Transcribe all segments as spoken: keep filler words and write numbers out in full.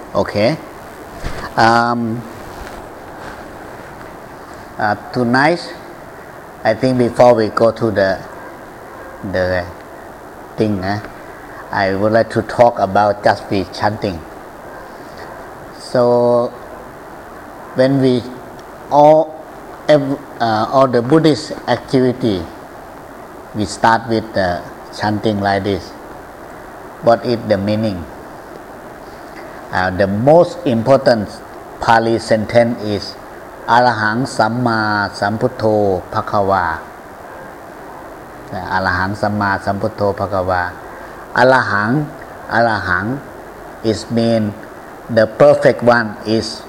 Okay. Um, uh, tonight, I think before we go to the the thing, eh, I would like to talk about just be chanting. So when we all uh, all the Buddhist activity, we start with uh, chanting like this. What is the meaning? Uh, the most important Pali sentence is Arahang Samma Samputto Bhagava. Arahang Samma Samputto Bhagava. Arahang, Arahang is mean the perfect one is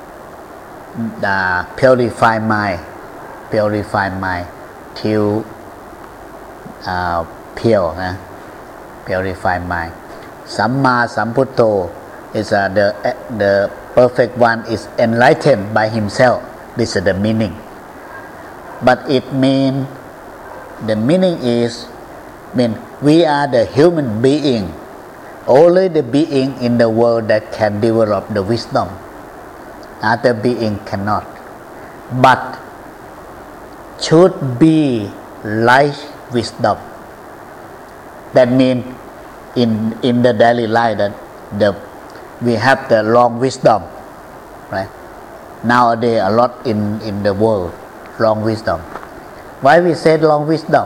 the purified mind, purified mind till uh, pure, eh? Purified mind. Samma Samputto is uh, the uh, the perfect one is enlightened by himself. This is the meaning. But it mean the meaning is mean we are the human being, only the being in the world that can develop the wisdom. Other being cannot. But should be like wisdom. That means in in the daily life that the we have the long wisdom, right? Nowadays a lot in, in the world, long wisdom. Why we say long wisdom?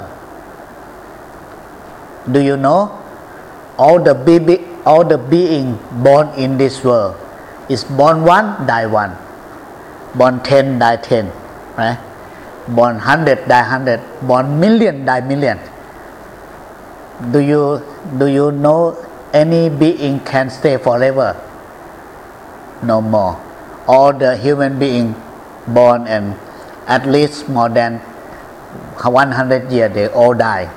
Do you know? All the baby, all the being born in this world is born one, die one. Born ten, die ten, right? Born hundred, die hundred. Born million, die million. Do you do you know any being can stay forever? No more. All the human being born and at least more than one hundred years they all die.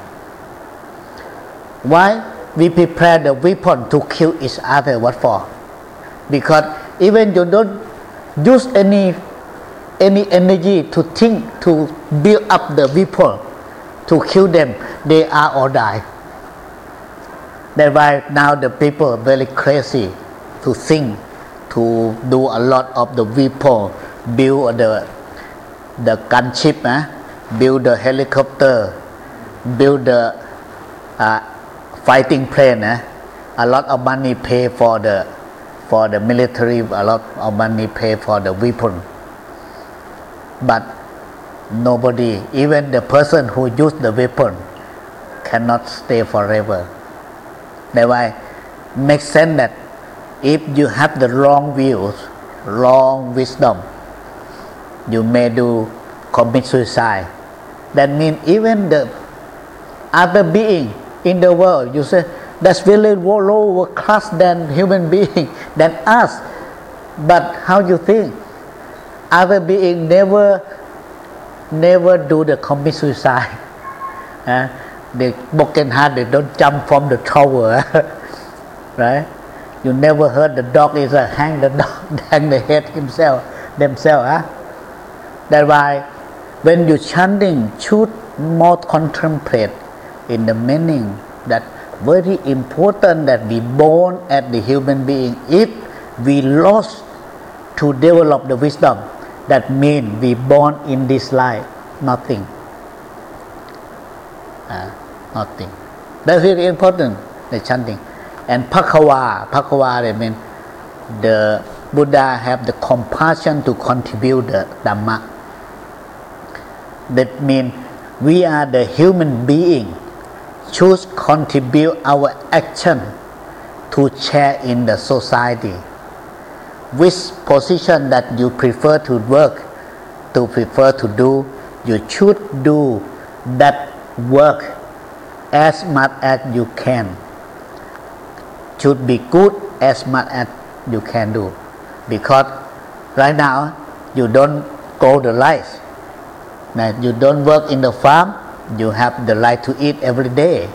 Why? We prepare the weapon to kill each other. What for? Because even you don't use any any energy to think to build up the weapon to kill them, they are all die. That's why now the people are very crazy to think, to do a lot of the weapon, build the the gunship, eh? Build the helicopter, build the uh, fighting plane. Eh? A lot of money pay for the for the military. A lot of money pay for the weapon. But nobody, even the person who use the weapon, cannot stay forever. That's why it makes sense that if you have the wrong views, wrong wisdom, you may do commit suicide. That means even the other being in the world, you say that's really lower class than human being than us. But how you think? Other being never, never do the commit suicide. Uh, they broken heart, they don't jump from the tower, right? You never heard the dog is a hang the dog, hang the head himself, themselves. Huh? That's why when you chanting, should more contemplate in the meaning that very important that we born as the human being. If we lost to develop the wisdom, that means we born in this life nothing. Uh, nothing. That's very important, the chanting. And Bhagava, Bhagava, I mean, the Buddha have the compassion to contribute the Dhamma. That means we are the human being, choose contribute our action to share in the society. Which position that you prefer to work, to prefer to do, you should do that work as much as you can. Should be good as much as you can do. Because right now you don't grow the rice. Now you don't work in the farm, you have the right to eat every day.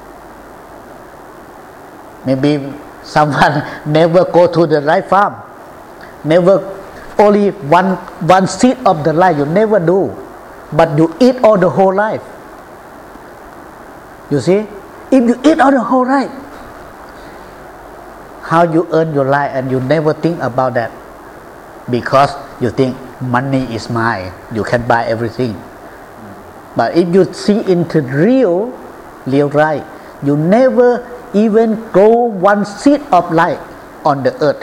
Maybe someone never go to the rice farm, never only one one seed of the rice you never do, but you eat all the whole life. You see, if you eat all the whole life, how you earn your life and you never think about that because you think money is mine, you can buy everything. But if you see into real real life, you never even grow one seed of life on the earth.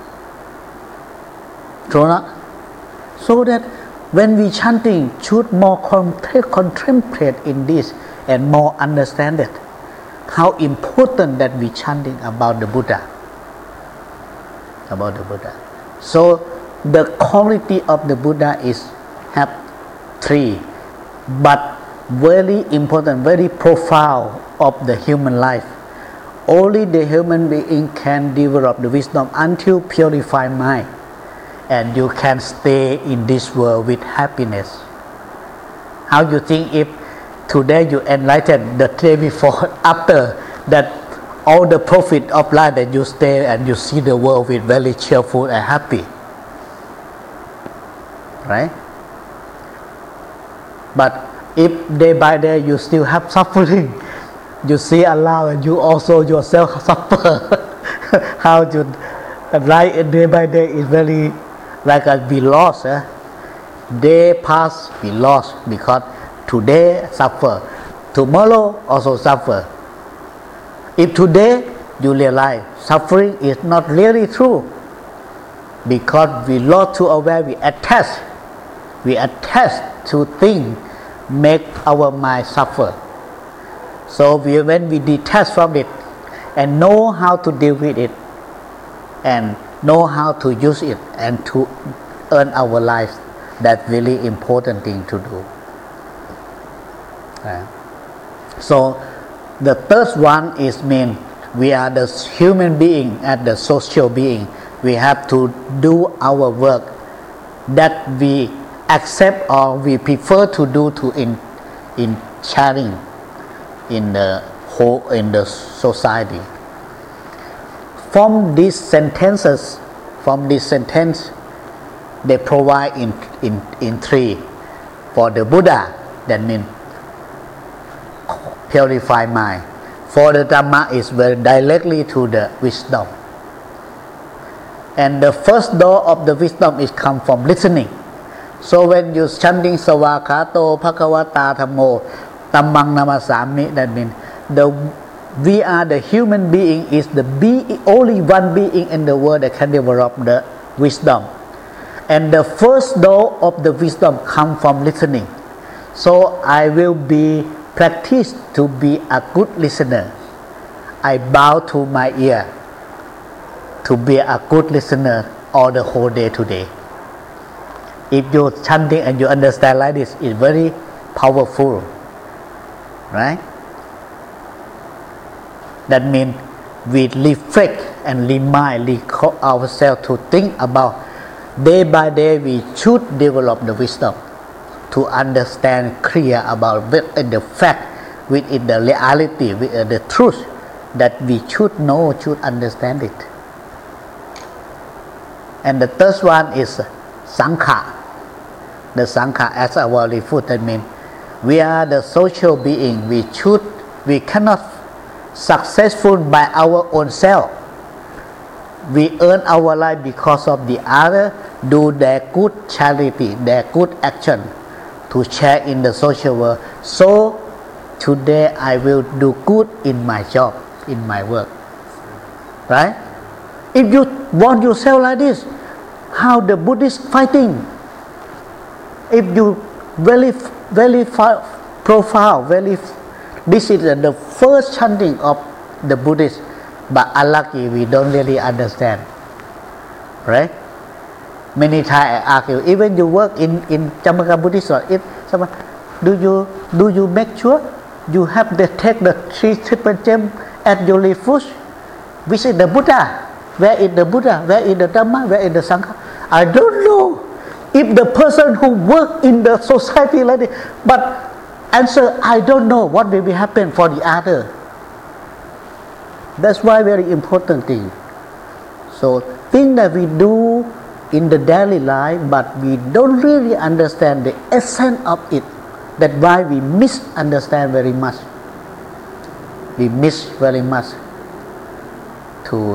True not? So that when we chanting, should more contemplate in this and more understand it, how important that we chanting about the Buddha, about the Buddha. So the quality of the Buddha is have three, but very important, very profound of the human life. Only the human being can develop the wisdom until purified mind, and you can stay in this world with happiness. How you think if today you enlightened, the day before, after that, all the profit of life that you stay and you see the world with very cheerful and happy, right? But if day by day you still have suffering, you see Allah and you also yourself suffer. How you life day by day is very like a we lost. Eh? Day pass, we lost because today suffer, tomorrow also suffer. If today you realize suffering is not really true, because we lost to aware, we attach, we attach to things make our mind suffer. So we, when we detach from it and know how to deal with it and know how to use it and to earn our lives, that's really important thing to do. Right. So the third one is mean we are the human being and the social being. We have to do our work that we accept or we prefer to do to in in sharing in the whole in the society. From these sentences, from this sentence, they provide in in in three. For the Buddha, that means purify mind. For the Dhamma is very directly to the wisdom. And the first door of the wisdom is come from listening. So when you chanting Savakato Bhagavata Dhammo Dhammang Namasami, that means the we are the human being is the be only one being in the world that can develop the wisdom. And the first door of the wisdom come from listening. So I will be practice to be a good listener. I bow to my ear to be a good listener all the whole day today. If you're chanting and you understand like this, it's very powerful, right? That means we reflect and remind recall ourselves to think about day by day we should develop the wisdom to understand clear about the fact within the reality, within the truth that we should know, should understand it. And the third one is Sangha. The Sangha as our refuge, that means we are the social being. We should, we cannot successful by our own self. We earn our life because of the other do their good charity, their good action to share in the social world. So today I will do good in my job, in my work, right? If you want yourself like this, how the Buddhists fighting? If you very very far, profound, very this is the first chanting of the Buddhists, but unlucky we don't really understand, right? Many times I ask you, even you work in in Jamaica Buddhist, or if someone, do you do you make sure you have the take the three triple gem at your refuge? Which is the Buddha? Where is the Buddha? Where is the Dhamma? Where is the Sangha? I don't know. If the person who work in the society like this, but answer, I don't know what will be happen for the other. That's why very important thing. So thing that we do in the daily life, but we don't really understand the essence of it. That's why we misunderstand very much. We miss very much to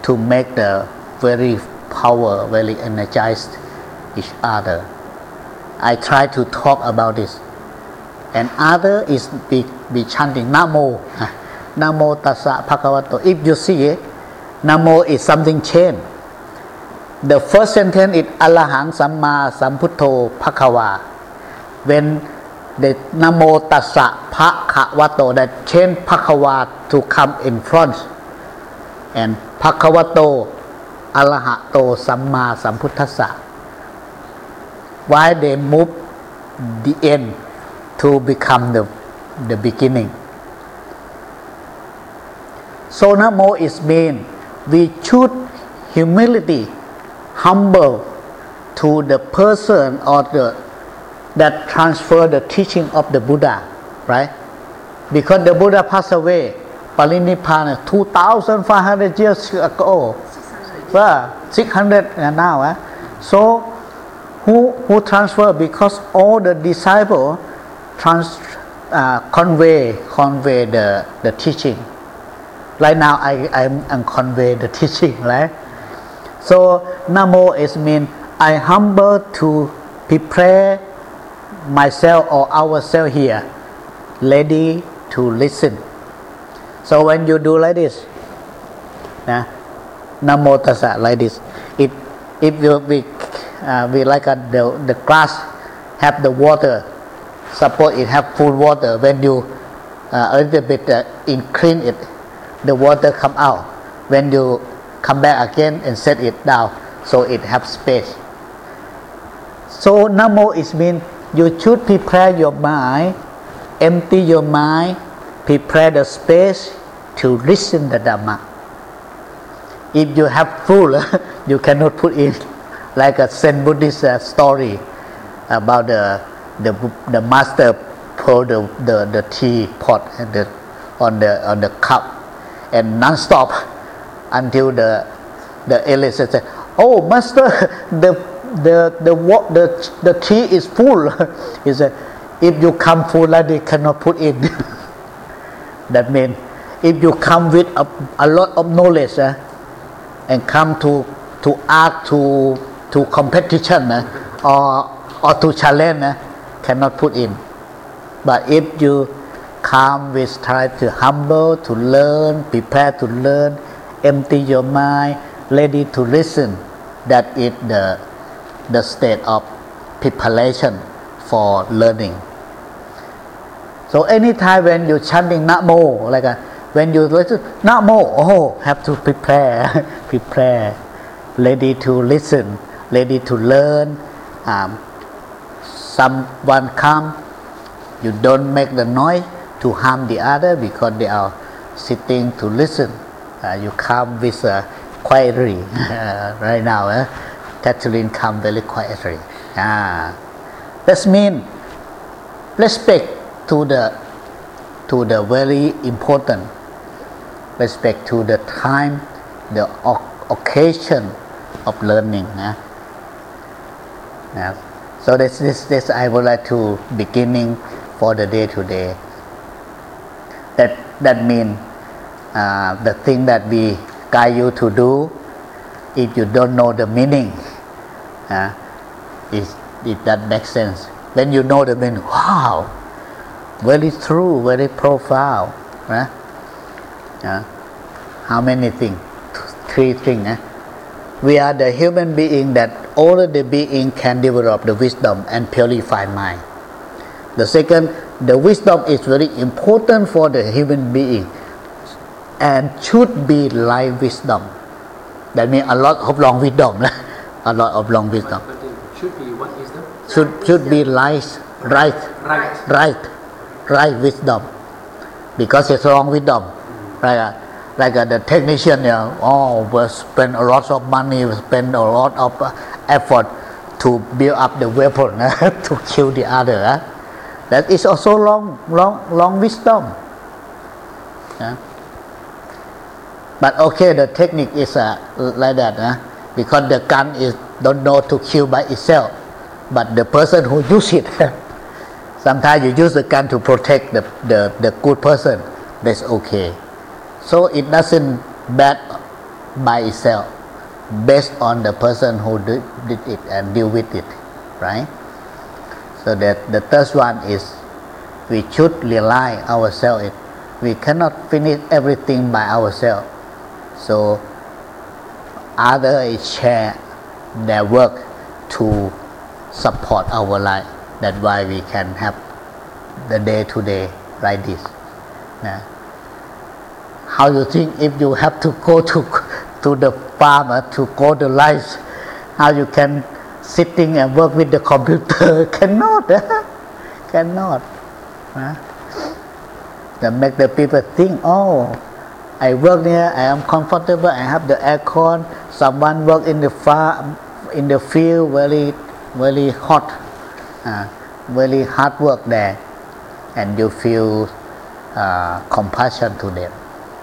to make the very power, very energized each other. I try to talk about this. And other is be, be chanting Namo. Namo Tassa Bhagavato. If you see it, Namo is something change. The first sentence is Arahang Samma Sambuddho Bhagava. When the Namo Tassa Bhagavato, that change Bhagava to come in front, and Bhagavato Arahato Samma Sambuddhassa. Why they move the end to become the, the beginning? So Namo is mean we choose humility, humble to the person or the that transfer the teaching of the Buddha, right? Because the Buddha passed away, Parinibbana, two thousand five hundred years ago, well, six hundred now. Eh? So who who transfer? Because all the disciples trans uh, convey convey the the teaching. Right now, I I'm, I'm convey the teaching, right? So Namo is mean I humble to prepare myself or ourselves here, ready to listen. So when you do like this, nah, Namo Tassa like this. It if you we uh, we like a, the the glass have the water. Suppose it have full water. When you uh, a little bit uh, increase it, the water come out. When you come back again and set it down, so it have space. So Namo is mean you should prepare your mind, empty your mind, prepare the space to listen the Dhamma. If you have full, you cannot put in, like a Zen Buddhist uh, story about the the the master pour the, the, the tea pot and the, on the on the cup and non-stop until the the elite said, "Oh, master, the the the the the tea is full." He said, "If you come full, like they cannot put in." That means if you come with a, a lot of knowledge uh, and come to to ask to to competition uh, or or to challenge, uh, cannot put in. But if you come with try to humble, to learn, prepare to learn, empty your mind, ready to listen, that is the the state of preparation for learning. So anytime when you chanting Namo, like a, when you listen Namo, oh, have to prepare, prepare, ready to listen, ready to learn. Um, someone come, you don't make the noise to harm the other because they are sitting to listen. Uh, you come with uh, quietly. Uh, right now, eh? Catherine come very quietly. Ah, that means respect to the to the very important. Respect to the time, the occasion of learning. Eh? Yeah. So this, this, this I would like to beginning for the day today. That that means uh, the thing that we guide you to do. If you don't know the meaning, uh, is if that makes sense. When you know the meaning, wow, very true, very profound. Right? Uh, how many things? Three things. Eh? We are the human being that only the being can develop the wisdom and purify mind. The second, the wisdom is very important for the human being and should be like wisdom. That means a lot of long wisdom, a lot of long wisdom. But, but it should be what wisdom? Should should be right, right, right, right, right wisdom, because it's wrong wisdom, right? Like uh, the technician, you know, oh, will spend a lot of money, will spend a lot of uh, effort to build up the weapon uh, to kill the other. Uh. That is also long, long, long wisdom. Yeah. But okay, the technique is uh, like that, uh, because the gun is don't know to kill by itself, but the person who use it. Sometimes you use the gun to protect the, the, the good person. That's okay. So it doesn't bad by itself based on the person who did, did it and deal with it, right? So that the third one is we should rely ourselves. We cannot finish everything by ourselves. So others share their work to support our life. That's why we can have the day to day like this. Yeah. How you think if you have to go to to the farmer to go to life, how you can sitting and work with the computer? Cannot, cannot. Huh? That make the people think, oh, I work there, I am comfortable, I have the aircon. Someone work in the farm, in the field, very, very hot, uh, very hard work there, and you feel uh, compassion to them.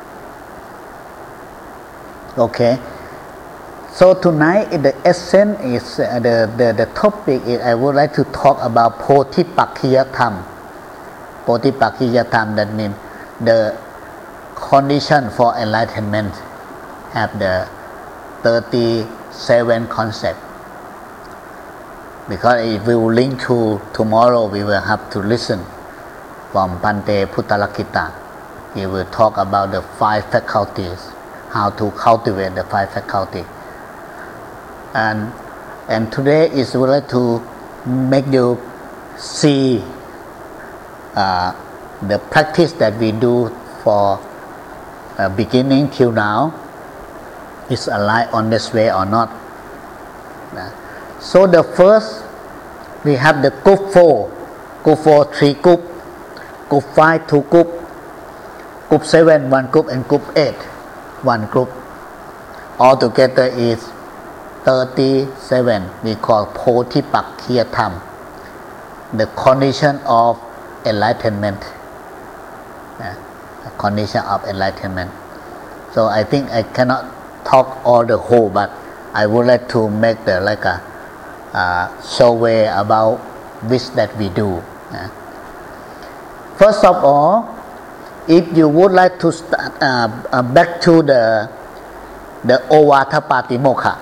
Okay. So tonight, the essence is uh, the, the the topic is I would like to talk about Pothipakhiyatham. Pothipakhiyatham, that means the condition for enlightenment have the thirty-seven concept. Because if we will link to tomorrow, we will have to listen from Bhante Puttalakita. He will talk about the five faculties, how to cultivate the five faculties. And and today is would like to make you see uh, the practice that we do for uh, beginning till now is aligned on this way or not. Uh, so the first we have the group four, group four three group, group five two group, group seven one group, and group eight one group. Altogether is thirty-seven. We call Pothipakhiyatham, the condition of enlightenment. Yeah, the condition of enlightenment. So I think I cannot talk all the whole, but I would like to make the like a uh, survey about which that we do. Yeah. First of all, if you would like to start uh, uh, back to the the Ovata Patimokkha,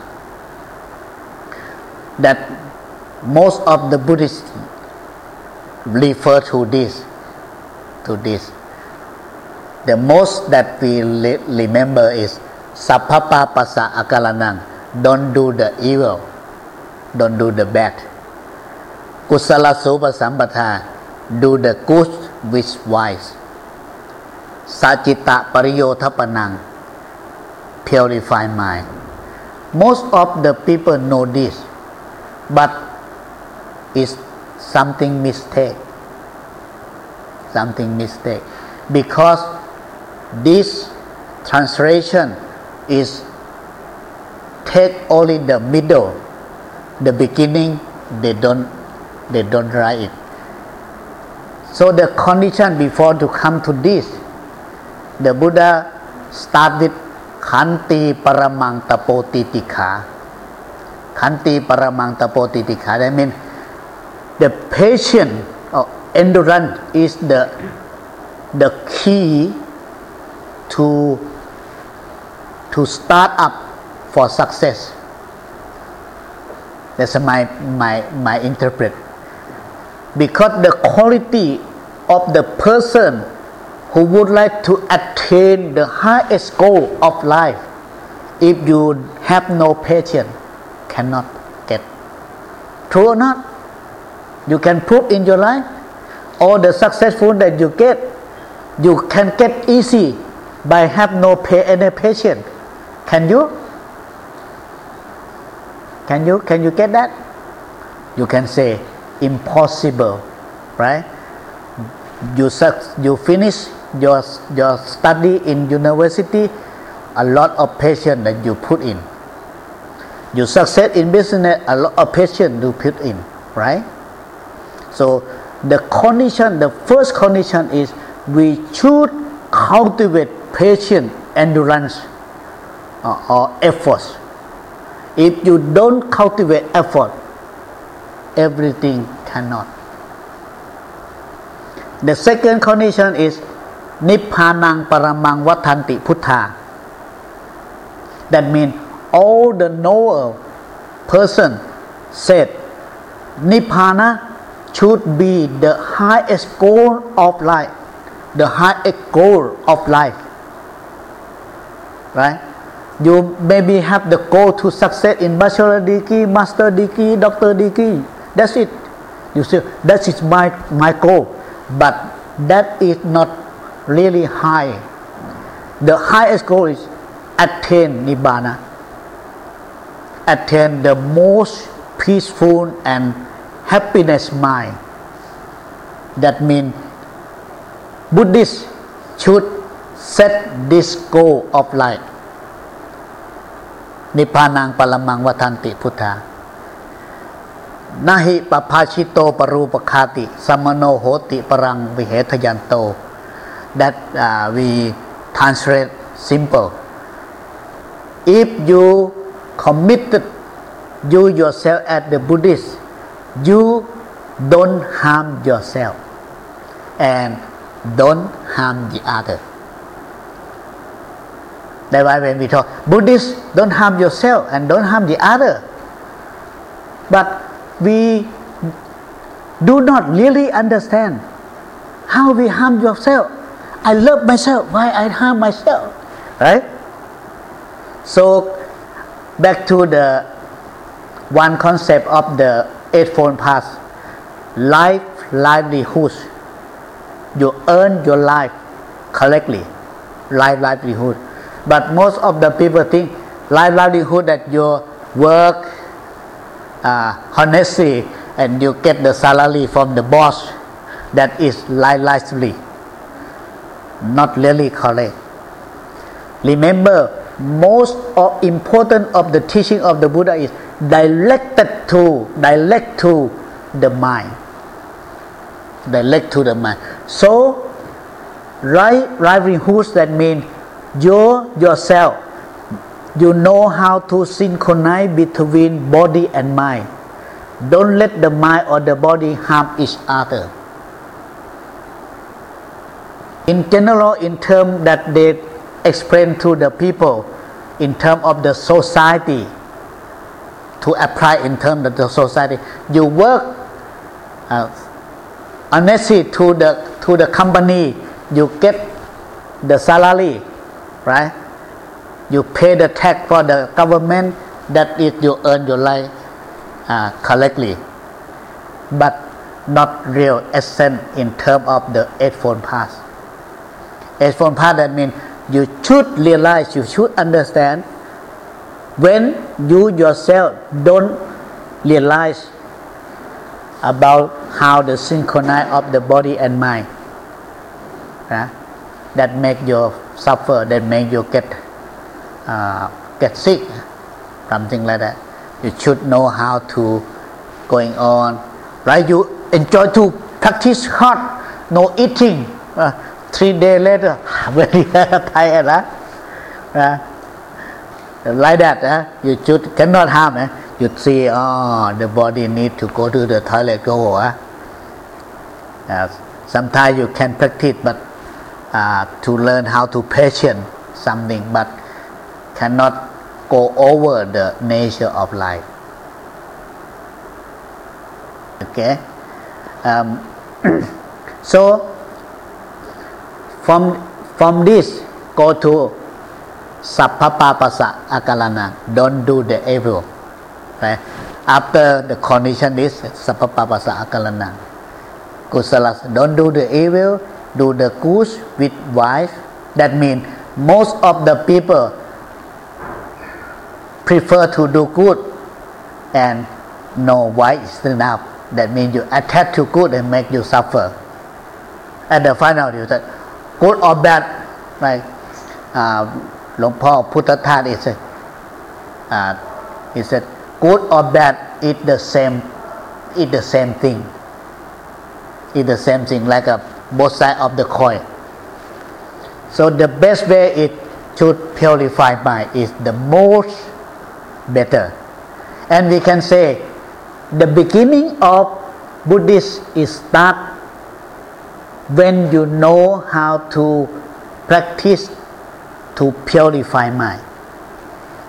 that most of the Buddhists refer to this, to this. The most that we le- remember is Sappapa Pasa Akalanang. Don't do the evil, don't do the bad. Kusala Sopa Sambata, do the good with wise. Sajita Pariyothapanang, purify mind. Most of the people know this, but it's something mistake. Something mistake. Because this translation is take only the middle, the beginning they don't they don't write it. So the condition before to come to this, the Buddha started Khanti Paramang Tapotitikha. Khanti Paramang Tapotitikha. That means the patience or endurance is the the key to to start up for success. That's my my my interpret. Because the quality of the person who would like to attain the highest goal of life, if you have no patience, cannot get. True or not? You can prove in your life, all the successful that you get, you can get easy by have no pay any patience. Can you? Can you? Can you get that? You can say impossible, right? You you finish your your study in university, a lot of patience that you put in. You succeed in business, a lot of patience you put in, right? So the condition, the first condition is we should cultivate patience, endurance, or, or efforts. If you don't cultivate effort, everything cannot. The second condition is Nippanang Paramang Vatanti Puttha. That means all the knower person said Nibbana should be the highest goal of life, the highest goal of life. Right? You maybe have the goal to success in bachelor degree, master degree, doctor degree. That's it. You say that is my my goal, but that is not really high. The highest goal is attain Nibbana, attain the most peaceful and happiness mind. That means Buddhists should set this goal of life. Nippanang palamang vatanti Buddha. Nahi papachito parupakati samano hoti parang vihetayanto. That uh, we translate simple. If you committed you yourself as the Buddhist, you don't harm yourself and don't harm the other. That's why when we talk, Buddhists don't harm yourself and don't harm the other. But we do not really understand how we harm yourself. I love myself, why I harm myself? Right? So back to the one concept of the Eightfold Path, life, livelihood. You earn your life correctly, life, livelihood. But most of the people think life, livelihood that you work uh, honestly and you get the salary from the boss. That is life, lively. Not really correct. Remember, most of important of the teaching of the Buddha is directed to direct to the mind. Direct to the mind. So, right livelihood, that means you yourself, you know how to synchronize between body and mind. Don't let the mind or the body harm each other. In general, in terms that they explain to the people, in terms of the society, to apply in terms of the society, you work uh, honestly to the to the company, you get the salary, right? You pay the tax for the government. That is, you earn your life uh, correctly, but not real essence in terms of the Eightfold Path. Eightfold Path, that means you should realize, you should understand when you yourself don't realize about how the synchronize of the body and mind, right? That make you suffer, that make you get uh, get sick, something like that. You should know how to going on, right? You enjoy to practice hard, no eating. Uh, three days later, very tired, huh? Uh, like that, huh? You should cannot harm. Eh? You see, oh, the body need to go to the toilet, go. Huh? Uh, sometimes you can practice, but uh, to learn how to patient something, but cannot go over the nature of life. Okay, um, so from from this go to sappapapasa akalana. Don't do the evil. Right? After the condition is sappapapasa akalana. Kusalas. Don't do the evil. Do the good with wife. That means most of the people prefer to do good and no wife is enough. That means you attach to good and make you suffer. At the final, you said, good or bad, right? Uh, Long Paul Puttathat is a, uh, he said, good or bad, it's the same, it's the same thing. It's the same thing, like a both sides of the coin. So the best way is to purify mind is the most better. And we can say the beginning of Buddhist is start when you know how to practice to purify mind.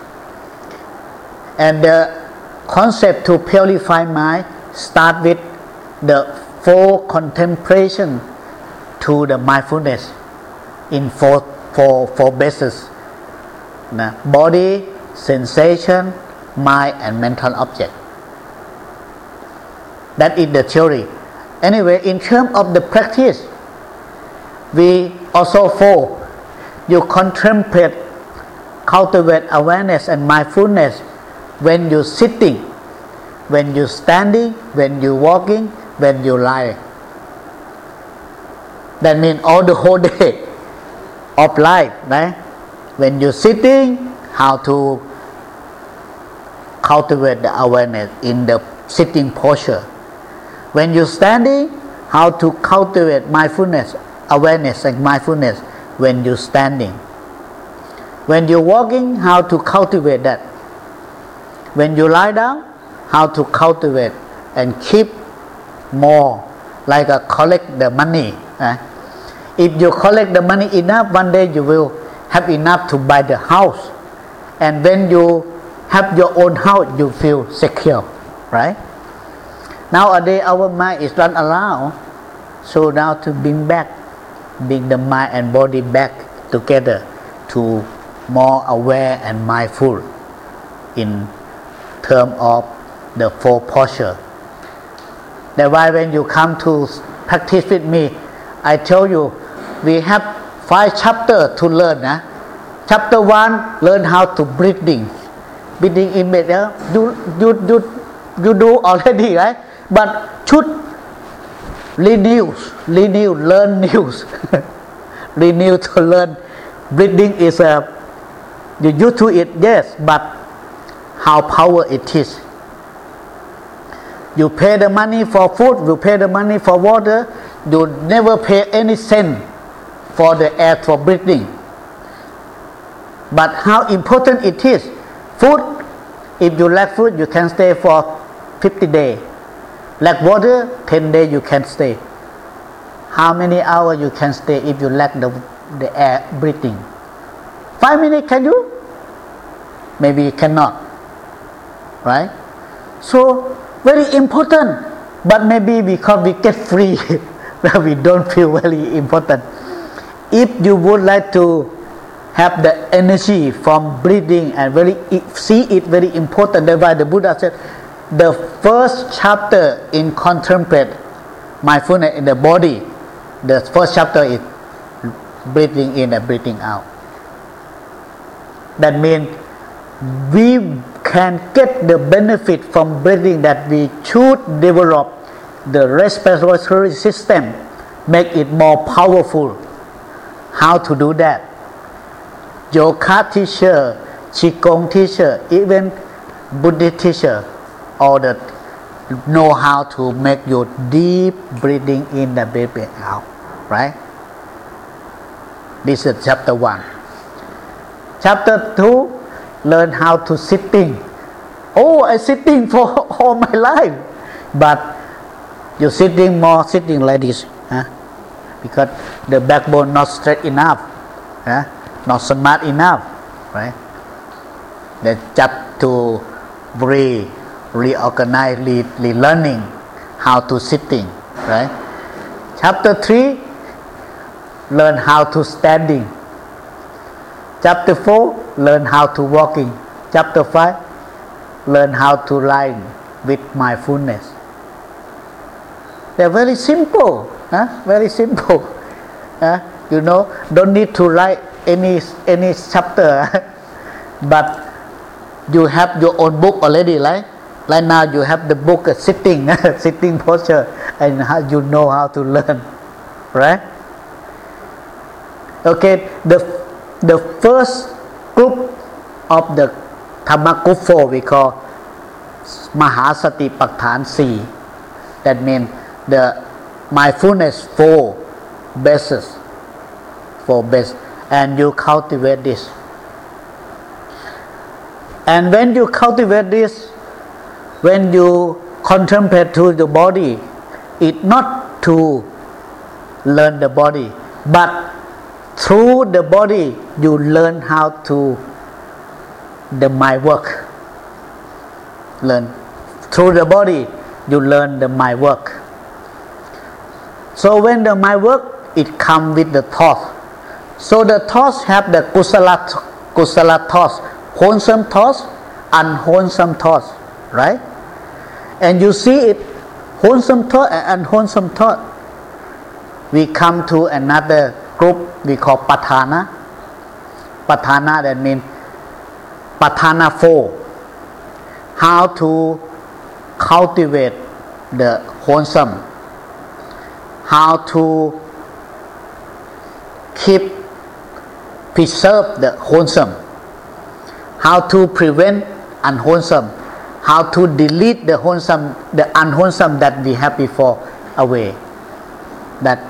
And the concept to purify mind start with the four contemplation to the mindfulness in four, four, four bases. Now, body, sensation, mind and mental object. That is the theory. Anyway, in terms of the practice, we also four. You contemplate, cultivate awareness and mindfulness when you're sitting, when you're standing, when you're walking, when you lie. That means all the whole day of life, right? When you're sitting, how to cultivate the awareness in the sitting posture. When you're standing, how to cultivate mindfulness, awareness and mindfulness when you're standing. When you're walking, how to cultivate that. When you lie down, how to cultivate and keep more, like a collect the money. Eh? If you collect the money enough, one day you will have enough to buy the house. And when you have your own house, you feel secure, right? Nowadays our mind is not allowed, so now to bring back, bring the mind and body back together to more aware and mindful in terms of the four posture. That's why when you come to practice with me, I tell you we have five chapters to learn. Nah? Chapter one, learn how to breathing. Breathing in bed, you, you, you, you do already, right? But should renew, renew, learn news. Renew to learn. Breathing is a, you used to it, yes, but how power it is. You pay the money for food, you pay the money for water, you never pay any cent for the air for breathing. But how important it is. Food, if you lack food, you can stay for fifty days. Lack water, ten days you can stay. How many hours you can stay if you lack the, the air breathing? Five minutes, can you? Maybe you cannot. Right? So, very important. But maybe because we get free, we don't feel very important. If you would like to have the energy from breathing and very see it very important, that's why the Buddha said, the first chapter in contemplate mindfulness in the body, the first chapter is breathing in and breathing out. That means we can get the benefit from breathing, that we should develop the respiratory system, make it more powerful. How to do that? Yoga teacher, Qigong teacher, even Buddhist teacher, all that know how to make your deep breathing in and breathing out, right? This is chapter one. Chapter two, learn how to sitting. Oh, I sitting for all my life, but you sitting more sitting like this, huh? Because the backbone not straight enough, huh? Not smart enough, right? Then just to breathe, reorganize, re- relearning how to sitting, right? Chapter three, learn how to standing. Chapter four, learn how to walking. Chapter five, learn how to lying with mindfulness. They're very simple, huh? Very simple. Huh? You know, don't need to write any any chapter, but you have your own book already, right? Right now you have the book uh, sitting, sitting posture, and how you know how to learn, right? Okay, the the first group of the Dhamma group four we call Mahasatipatthana four. That means the mindfulness four bases, four bases, and you cultivate this. And when you cultivate this, when you contemplate to the body, it's not to learn the body, but through the body you learn how to the mind work. learn through the body. You learn the mind work. So when the mind work, it come with the thought. So the thoughts have the kusala, kusala thoughts, wholesome thoughts, unwholesome thoughts, right? And you see it, wholesome thought and unwholesome thought. We come to another group we call patana. Patana, that means patana four. How to cultivate the wholesome. How to keep, preserve the wholesome. How to prevent unwholesome. How to delete the wholesome, the unwholesome that we have before away. That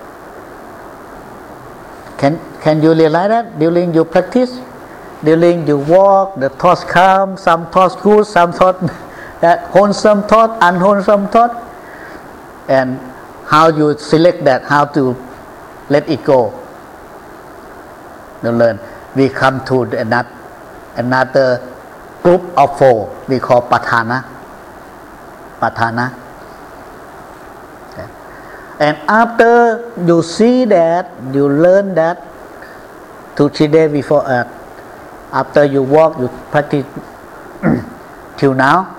can can you realize that during your practice, during your walk, the thoughts come, some thoughts good, some thoughts that wholesome thought, unwholesome thought, and how you select that, how to let it go. You learn. We come to another another group of four we call patana. Patana. Okay. And after you see that, you learn that two three days before, uh, after you walk, you practice till now,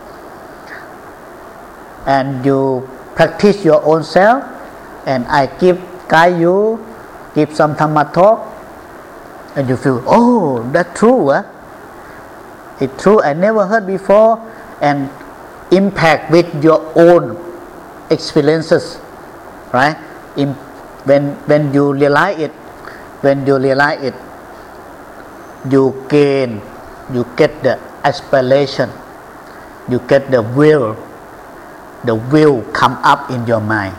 and you practice your own self, and I give guide you, give some Dhamma talk, and you feel, oh, that's true, huh? It's true, I never heard before, and impact with your own experiences, right? In, when when you realize it, when you realize it, you gain, you get the aspiration, you get the will, the will come up in your mind.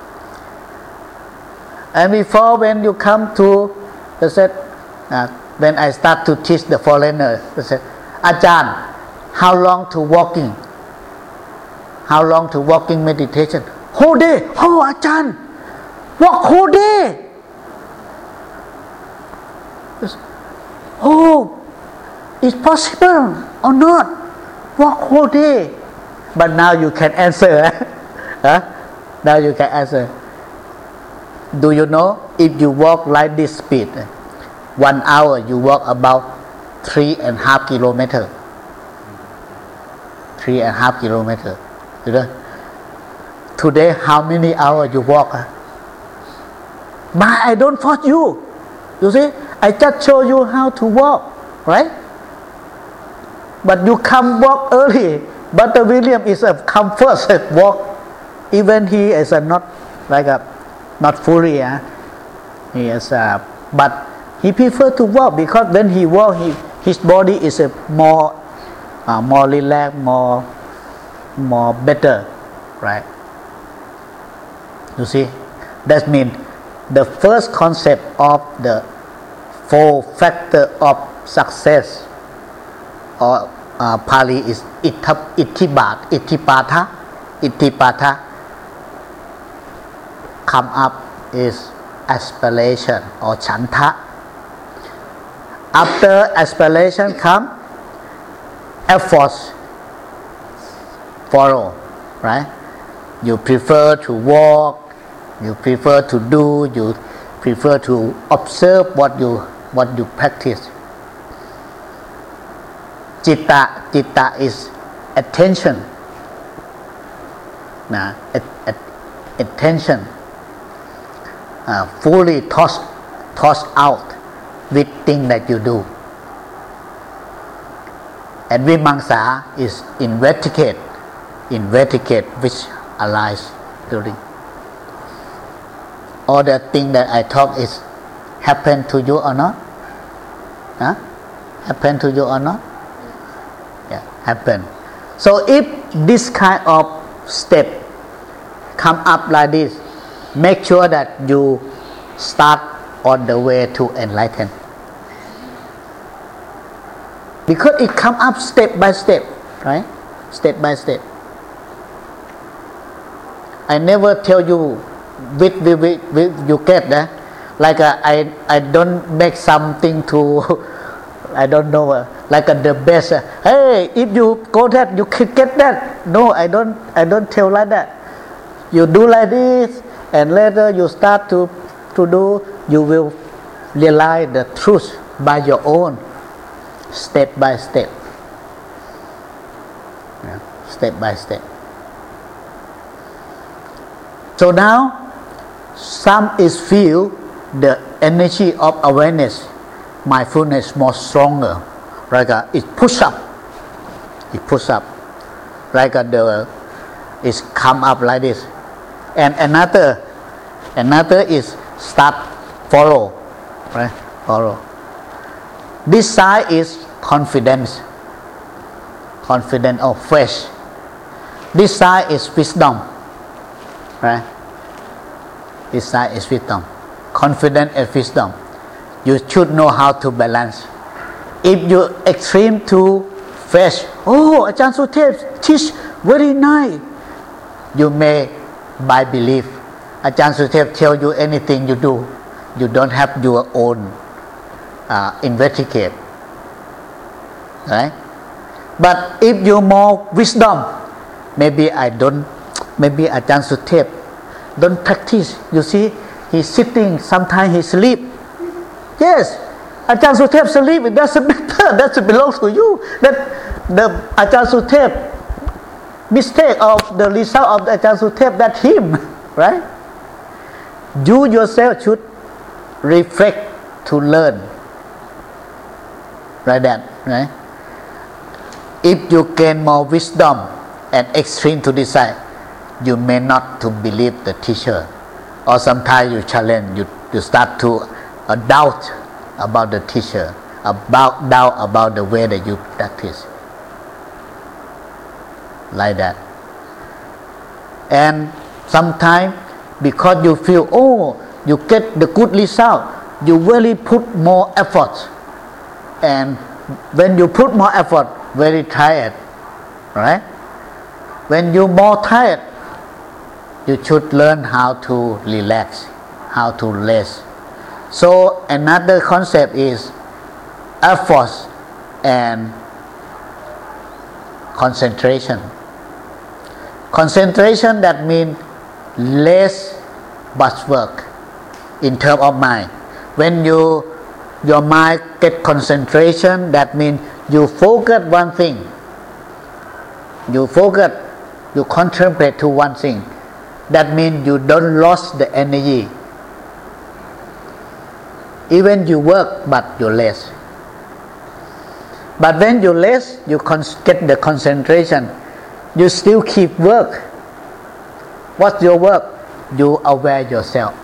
And before, when you come to, they said, uh, when I start to teach the foreigner, they said, Ajahn, how long to walking? How long to walking meditation? Whole day. Oh, Ajahn, walk whole day. Oh, it's possible or not? Walk whole day. But now you can answer. Huh? Now you can answer. Do you know, if you walk like this speed, one hour you walk about three and a half kilometer. Three and a half kilometer. You know? Today, how many hours you walk? But I don't force you. You see, I just show you how to walk, right? But you come walk early. But William is a come first walk. Even he is a not like a not fully. Uh, he is a, but he prefer to walk, because when he walk, he, his body is a more uh, more relaxed, more more better, right? You see, that means the first concept of the four factor of success, or uh, Pali is Ittibat, Ittipatha, Ittipatha. Come up is aspiration or chanta. After aspiration come, efforts follow, right? You prefer to walk, you prefer to do, you prefer to observe what you what you practice. Citta, citta is attention. Nah, at, at, attention. Uh, fully tossed, tossed out with things that you do. And vimamsa is investigate, investigate which arise during. All the things that I talk is happen to you or not? Huh? Happen to you or not? Yeah, happen. So if this kind of step come up like this, make sure that you start on the way to enlighten. Because it come up step by step, right? Step by step. I never tell you with, with, with, with you get that. Like uh, I I don't make something to I don't know uh, like a, the best. Uh, hey, if you go that, you can get that. No, I don't. I don't tell like that. You do like this, and later you start to to do. You will realize the truth by your own, step by step. Yeah, step by step. So now, some is feel the energy of awareness, mindfulness more stronger. Like a, it push up, it push up, like a, the it's come up like this, and another, another is start follow, right? Follow. This side is confidence, confidence or fresh. This side is wisdom, right? This side is wisdom, confidence and wisdom. You should know how to balance. If you extreme to fresh, oh, Ajahn Suthep teach very nice. You may, by belief, Ajahn Suthep tell you anything you do, you don't have your own uh, investigate, right? But if you more wisdom, maybe I don't, maybe Ajahn Suthep don't practice. You see, he's sitting, sometimes he sleep. Yes, Ajahn Suthep sleep, it doesn't matter, that belongs to you. That the Ajahn Suthep mistake of the result of the Ajahn Suthep, that him, right? You yourself should reflect to learn, like that, right? If you gain more wisdom and extreme to decide, you may not to believe the teacher, or sometimes you challenge, you, you start to uh, doubt about the teacher, about doubt about the way that you practice, like that. And sometimes because you feel, oh, you get the good result, you really put more effort, and when you put more effort, very tired, right? When you more tired, you should learn how to relax, how to rest. So another concept is effort and concentration. Concentration, that means less buzzwork in terms of mind. When you your mind get concentration, that means you focus one thing. You focus, you concentrate to one thing. That means you don't lose the energy. Even you work, but you less. But when you less, you get the concentration. You still keep work. What's your work? You aware yourself.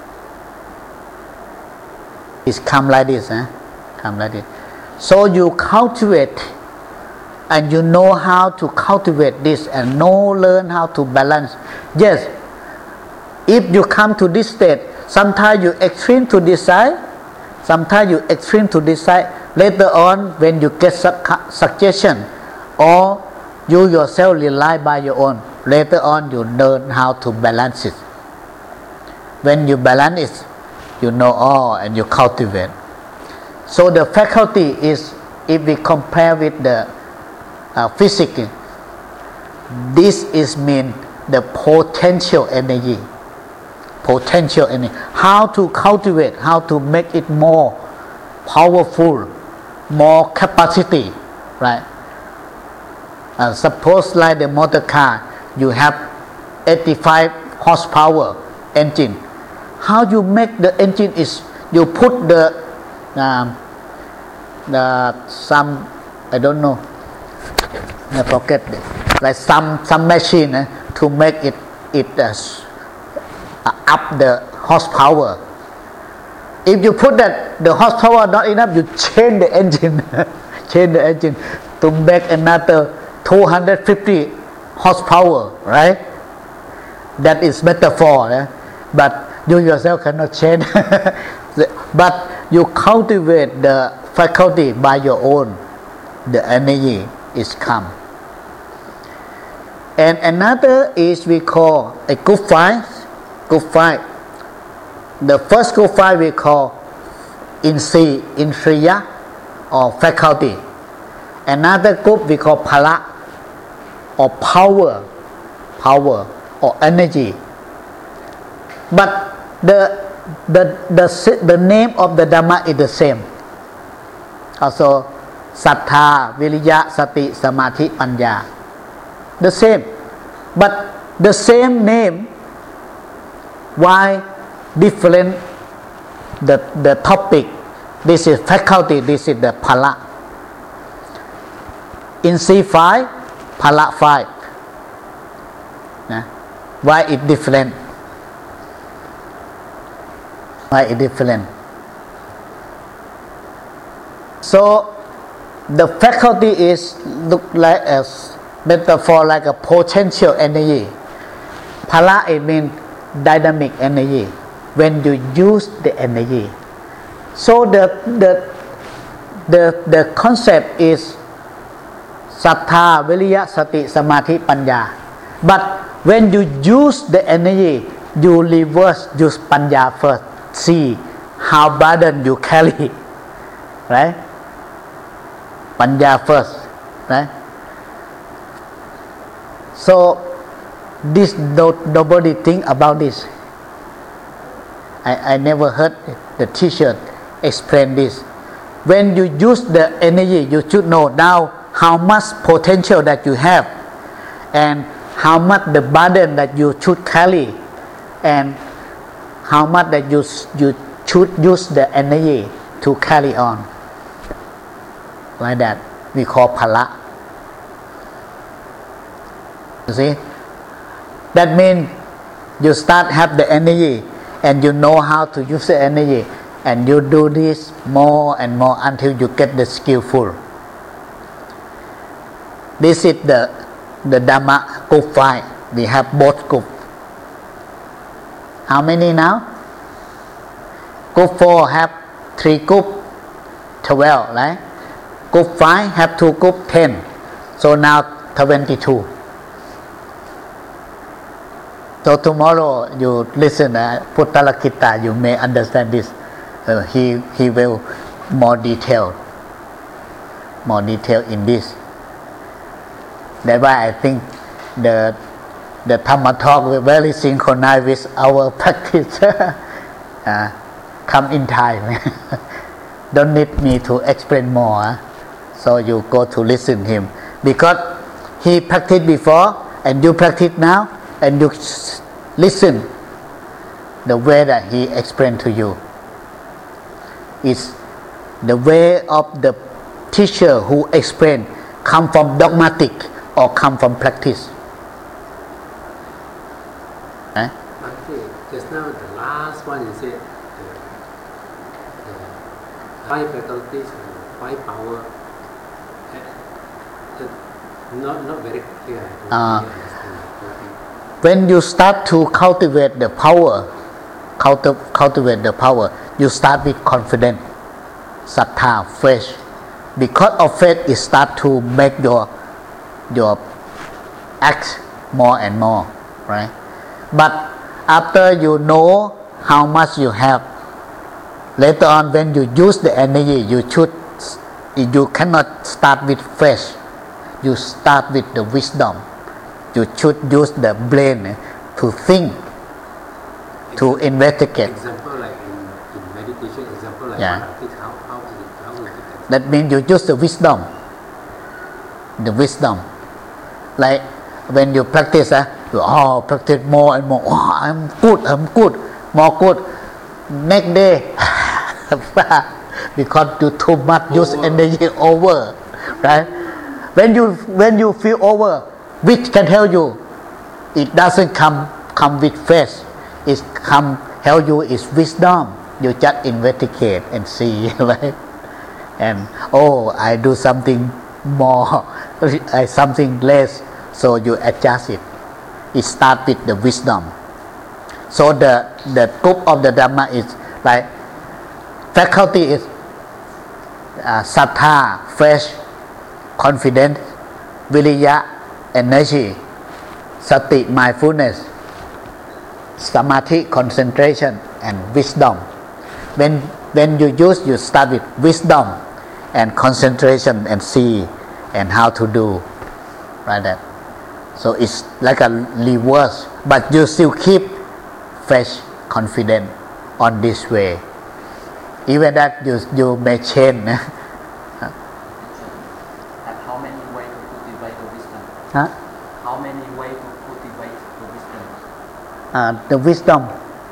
It's come like this, eh? Come like this. So you cultivate, and you know how to cultivate this, and know, learn how to balance. Yes, if you come to this state, sometimes you extreme to this side, sometimes you extreme to this side. Later on, when you get su- suggestion, or you yourself rely by your own, later on you learn how to balance it. When you balance it, you know all, and you cultivate. So the faculty is, if we compare with the uh, physics, this is mean the potential energy. Potential energy. How to cultivate, how to make it more powerful, more capacity, right? Uh, suppose like the motor car, you have eighty-five horsepower engine. How you make the engine is, you put the um, the some, I don't know, I forget it, like some some machine eh, to make it it uh, uh, up the horsepower. If you put that the horsepower not enough, you change the engine, change the engine to make another two hundred fifty horsepower, right? That is metaphor, eh? But you yourself cannot change. But you cultivate the faculty by your own, the energy is come. And another is we call a good fight. Good fight. The first good fight we call insi, intriya, or faculty. Another group we call pala or power, power or energy. But the the the the name of the Dhamma is the same. Also, Sattha, Viriya, Sati, Samadhi, Panya. The same, but the same name. Why different? The the topic. This is faculty. This is the pala. In C five, pala five. Nah. Why it different? Why it different? So the faculty is look like a metaphor, like a potential energy. Pala it means dynamic energy. When you use the energy, so the the the the concept is Sattha, Viriya, Sati, Samadhi, Panya. But when you use the energy, you reverse, use Panya first. See how burden you carry, right? Panya first, right? So this no, nobody think about this. I, I never heard the teacher explain this. When you use the energy, you should know now how much potential that you have and how much the burden that you should carry and how much that you, you should use the energy to carry on. Like that, we call pala. You see? That means you start have the energy and you know how to use the energy, and you do this more and more until you get the skillful. This is the the Dhamma group five. We have both group. How many now? Group four have three group, twelve, right? Group five have two group, ten. So now twenty-two. So tomorrow you listen uh, Puttalakita, you may understand this. Uh, he he will more detail, more detail in this. That's why I think the the Dhamma talk will very synchronized with our practice. uh, come in time. Don't need me to explain more. Uh. So you go to listen him because he practiced before and you practice now, and you listen the way that he explained to you. It's the way of the teacher who explained come from dogmatic or come from practice. Eh? Okay, just now the last one you said the, the five faculties and five power. Uh, uh, not not very clear. I don't Uh, really understand. Okay. When you start to cultivate the power, culti- cultivate the power, you start with confidence, sattha, faith. Because of faith, it start to make your your act more and more, right? But after you know how much you have, later on when you use the energy, you should you cannot start with faith. You start with the wisdom. You should use the brain to think, to investigate. Example like in, in meditation, example like Yeah. practice, how how is it, how is it? That means you use the wisdom. The wisdom. Like when you practice, uh, you oh, practice more and more. Oh, I'm good, I'm good, more good. Next day, because you too much use Over. energy over, right? When you when you feel over, which can help you? It doesn't come come with faith. It come help you is wisdom. You just investigate and see, right? And oh, I do something more, I something less, so you adjust it. It starts with the wisdom. So the the group of the Dhamma is like faculty is uh, sattha, faith, confidence, viriya, energy, sati, mindfulness, samadhi, concentration, and wisdom. When when you use, you start with wisdom and concentration and see and how to do like that. So it's like a reverse, but you still keep fresh confidence on this way. Even that you you may change. And how many ways to cultivate the wisdom? Huh? How many ways to cultivate the wisdom? Uh, the wisdom.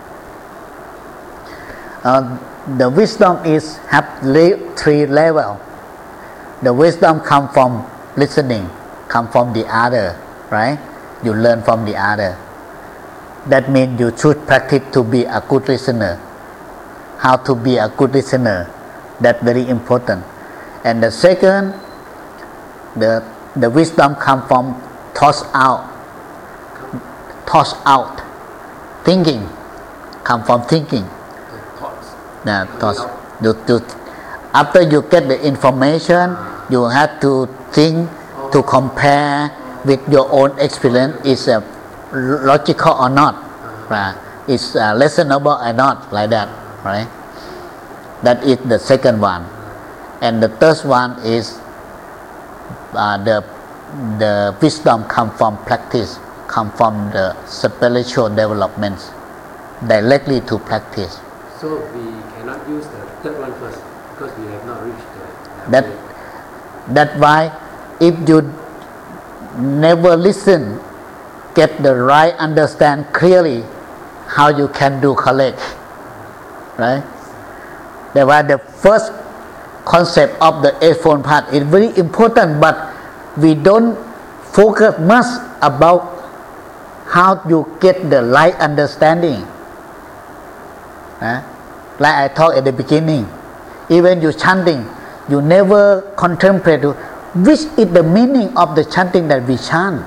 Uh, the wisdom is have three level. The wisdom come from listening, come from the other, right? You learn from the other. That means you should practice to be a good listener. How to be a good listener, that's very important. And the second, the the wisdom come from toss out, toss out, thinking, come from thinking. thoughts. Yeah, thoughts. You, you, after you get the information, you have to think, to compare with your own experience. Is uh, logical or not? Right? Is uh, listenable or not? Like that. Right? That is the second one. And the third one is uh, the the wisdom come from practice, come from the spiritual developments, directly to practice. So we cannot use the third one first because we have not reached the That that's why if you never listen, get the right understand clearly how you can do correct. Right? That's why the first concept of the eightfold path is very important, but we don't focus much about how you get the right understanding. Right? Like I talked at the beginning, even you chanting, you never contemplate which is the meaning of the chanting that we chant.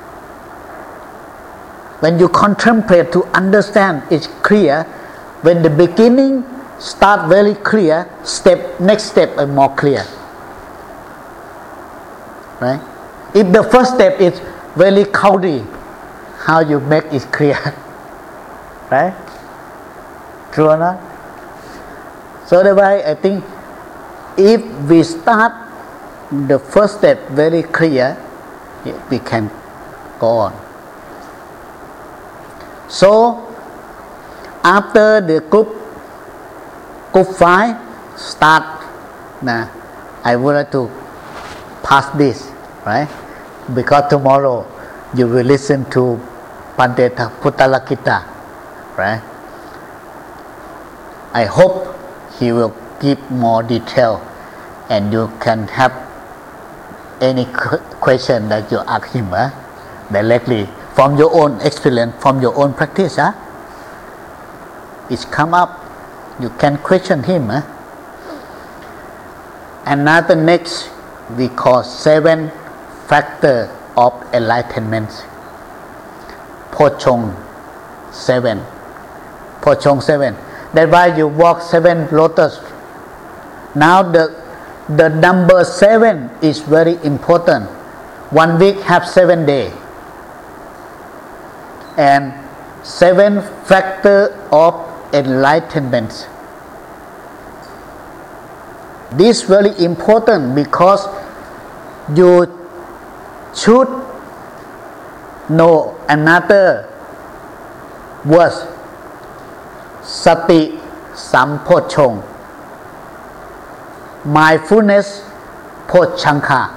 When you contemplate to understand, it's clear. When the beginning start very clear, step next step is more clear. Right? If the first step is very cloudy, how you make it clear? Right? True or not? So that's why I think if we start the first step very clear, we can go on. So after the group group five start, nah, I would like to pass this, right? Because tomorrow you will listen to Pandita Puttalakita, right? I hope he will give more detail and you can have any question that you ask him eh? directly from your own experience, from your own practice. Eh? It's come up, you can question him. Eh? Another next we call seven factor of enlightenment. Pochong seven. Pochong seven. That's why you walk seven lotus. Now the the number seven is very important. One week have seven days. And seven factor of enlightenment. This is very important because you should know another word, Sati Sampochong, mindfulness Pochanka.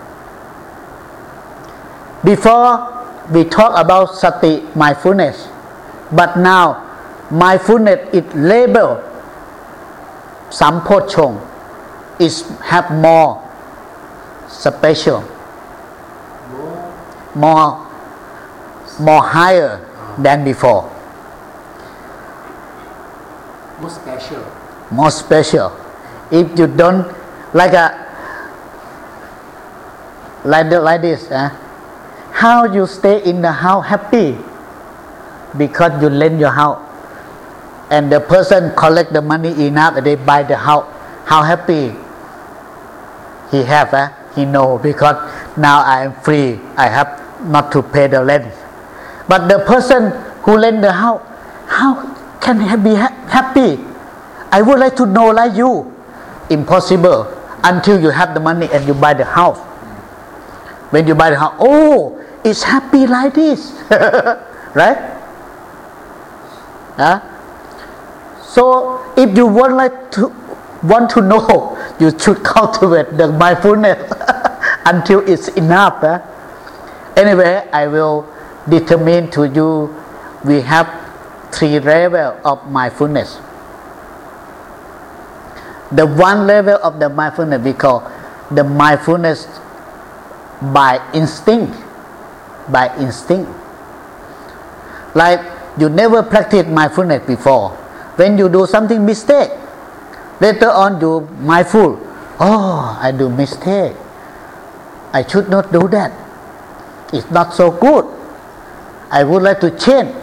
Before we talk about Sati mindfulness, but now mindfulness is labeled Sampochong, is have more special, more, more, more higher than before, more special. more special. If you don't like a like the, like this, eh? How you stay in the house happy? Because you lend your house, and the person collect the money enough, and they buy the house. How happy he have? Eh? He know because now I am free. I have not to pay the rent. But the person who lend the house, how can he be ha- happy? I would like to know like you. Impossible until you have the money and you buy the house. When you buy the house, oh, it's happy like this, right? Huh? So if you want like to want to know, you should cultivate the mindfulness until it's enough. Huh? Anyway, I will determine to you. We have three levels of mindfulness. The one level of the mindfulness we call the mindfulness by instinct. By instinct. Like you never practiced mindfulness before. When you do something mistake, later on you mindful. Oh, I do mistake. I should not do that. It's not so good. I would like to change.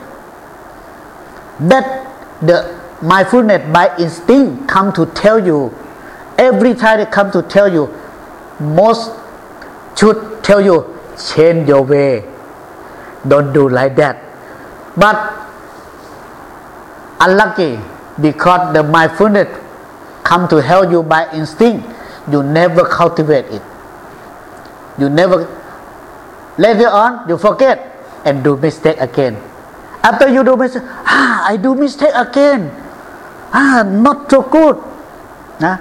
That the mindfulness by instinct come to tell you. Every time it come to tell you, most should tell you, change your way. Don't do like that. But unlucky, because the mindfulness come to help you by instinct, you never cultivate it. You never. Later on, you forget and do mistake again. After you do mistake, ah, I do mistake again. Ah, not so good. Nah?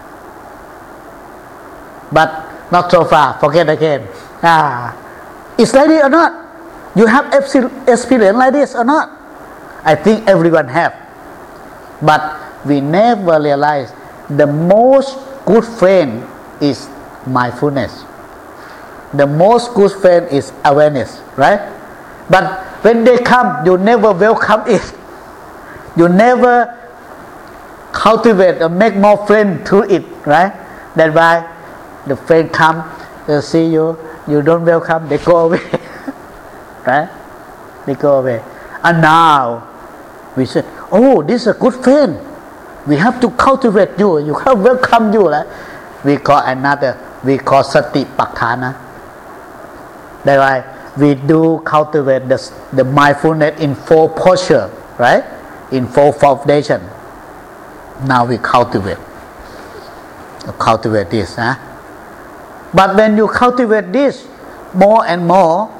But not so far, forget again. Ah, it's like this or not? You have experience like this or not? I think everyone have. But we never realize the most good friend is mindfulness. The most good friend is awareness, right? But when they come, you never welcome it. You never cultivate or make more friends through it, right? That's why the friend come, they see you, you don't welcome, they go away, right? They go away. And now we say, oh, this is a good friend. We have to cultivate you. You have welcome you, right? We call another. We call sati patthana. That's why we do cultivate the, the mindfulness in four posture, right? In four foundation. Now we cultivate. Cultivate this, huh? But when you cultivate this more and more,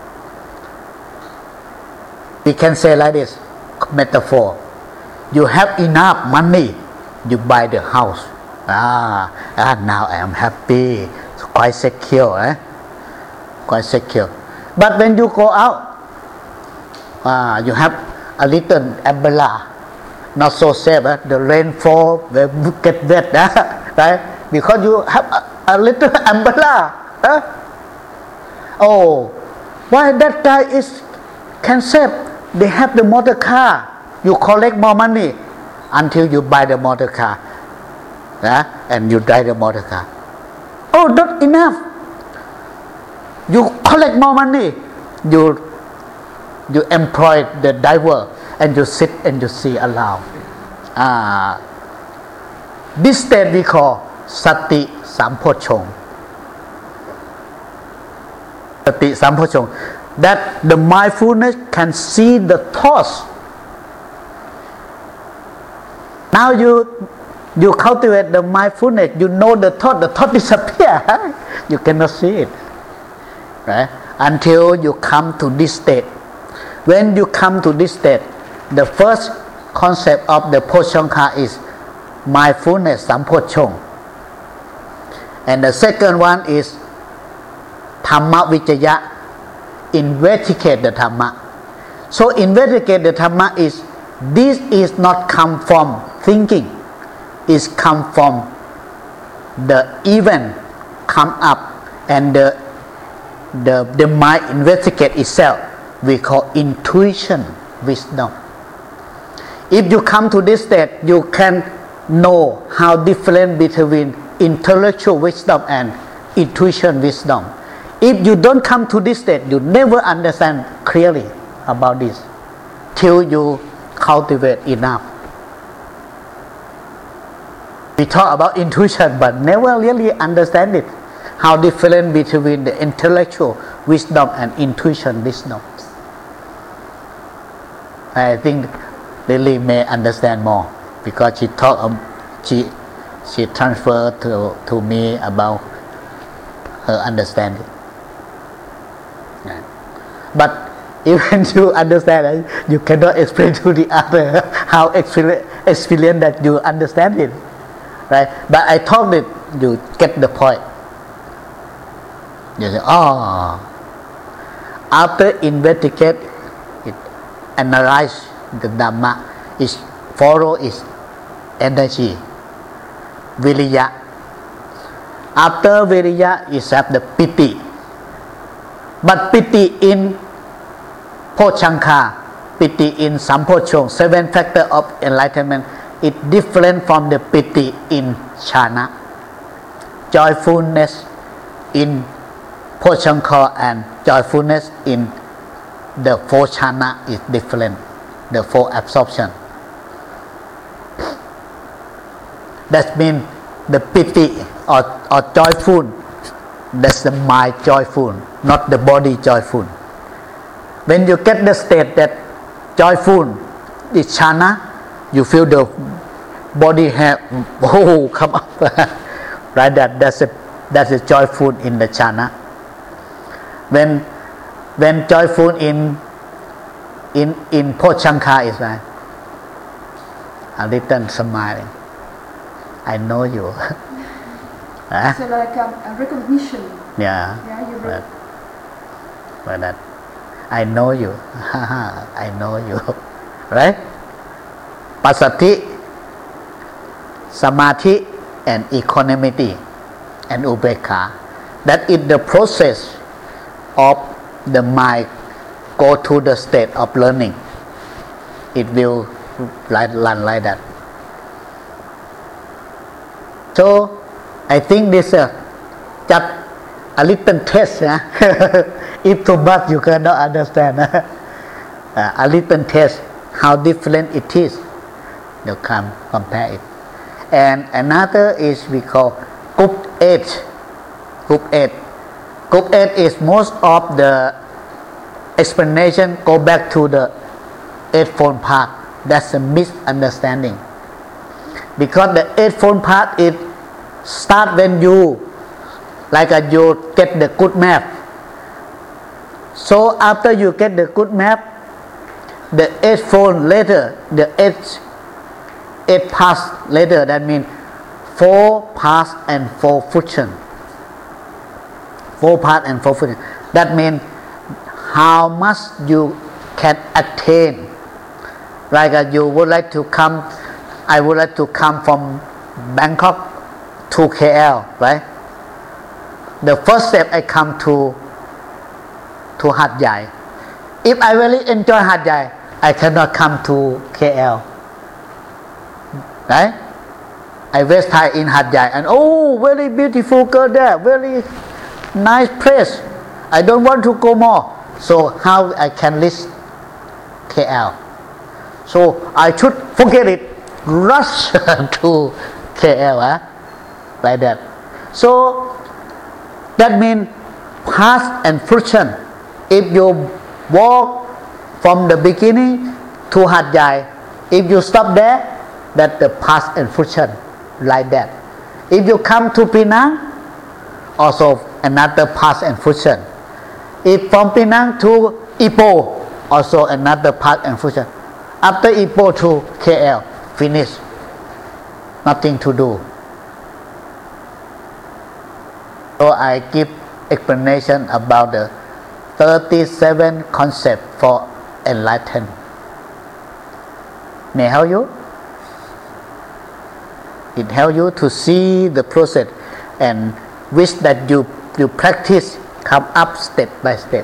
we can say like this metaphor. You have enough money, you buy the house. Ah, ah now I am happy. It's quite secure, eh? Quite secure. But when you go out, ah, you have a little umbrella, not so safe. Eh? The rainfall will get wet, eh? Right? Because you have a, a little umbrella. Eh? Oh, why that guy is can save? They have the motor car. You collect more money until you buy the motor car, eh? And you drive the motor car. Oh, not enough. You collect more money. You you employ the driver and you sit and you see around. Ah, this state we call sati sampocong. Sati sampocong. That the mindfulness can see the thoughts. Now you you cultivate the mindfulness. You know the thought. The thought disappear. Huh? You cannot see it. Right? Until you come to this state. When you come to this state, the first concept of the Pochongkha is mindfulness sampochong. And the second one is Dhamma Vicaya, investigate the Dhamma. So investigate the Dhamma is, this is not come from thinking, it's come from the event come up and the The, the mind investigate itself. We call intuition, wisdom. If you come to this state, you can know how different between intellectual wisdom and intuition wisdom. If you don't come to this state, you never understand clearly about this till you cultivate enough. We talk about intuition but never really understand it. How different between the intellectual wisdom and intuition wisdom. I think Lily may understand more because she talk, um, she she transferred to to me about her understanding. but even you understand it, you cannot explain to the other how experience, experience that you understand it, right? But I told it, you get the point. You say, oh, after investigate it, analyze the Dhamma, is follow its energy, viriya. After viriya is have the piti, but piti in Pochanka, piti in Sampochong, seven factor of enlightenment, is different from the piti in Chana. Joyfulness in Pochanka and joyfulness in the four Chana is different, the four absorption. That means the piti or, or joyful, that's the mind joyful, not the body joyful. When you get the state that joyful is Chana, you feel the body have oh come up right, that that's a that's a joyful in the Chana. When when joyful in in in Pochanka is like a little smiling. I know you. Huh? So like um, a recognition. Yeah. Yeah, you But, but that I know you. I know you. Right? Passathi, Samadhi, and equanimity, and Ubekha. That is the process of the mind go to the state of learning. It will run like that. So I think this uh, just a little test. Uh, if too much you cannot understand. Uh, a little test how different it is. You can compare it. And another is we call group eight. Group eight. Group eight is most of the explanation go back to the eightfold path. That's a misunderstanding. Because the eightfold path is start when you like uh, you get the good map. So after you get the good map, the eightfold later, the eight eight paths later, that means four paths and four function. Four paths and four function. That means how much you can attain. Like uh, you would like to come, I would like to come from Bangkok to K L, right? The first step I come to to Hat Yai. If I really enjoy Hat Yai, I cannot come to K L, right? I waste time in Hat Yai and oh, very beautiful girl there, very nice place. I don't want to go more. So how I can reach K L? So I should forget it, rush to K L, huh? Like that. So that means past and future. If you walk from the beginning to Hat Yai, if you stop there, that's the past and future, like that. If you come to Penang, also another past and future. If from Penang to Ipoh, also another past and future. After Ipoh to K L, finish. Nothing to do. So I give explanation about the thirty-seven concepts for enlightenment. May I help you? It helps you to see the process and wish that you, you practice come up step by step.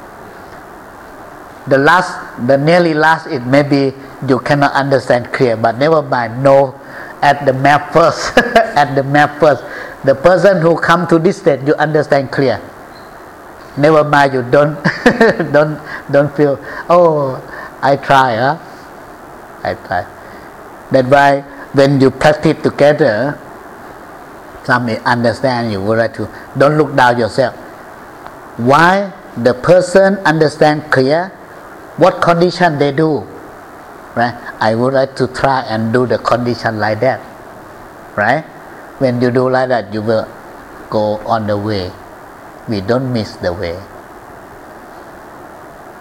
The last, the nearly last, it maybe you cannot understand clear, but never mind. No, at the map first. At the map first. The person who come to this state, you understand clear. Never mind, you don't, don't, don't feel. Oh, I try, huh? I try. That's why when you practice together, some may understand you would like to. Don't look down yourself. Why the person understand clear? What condition they do, right? I would like to try and do the condition like that, right? When you do like that, you will go on the way. We don't miss the way.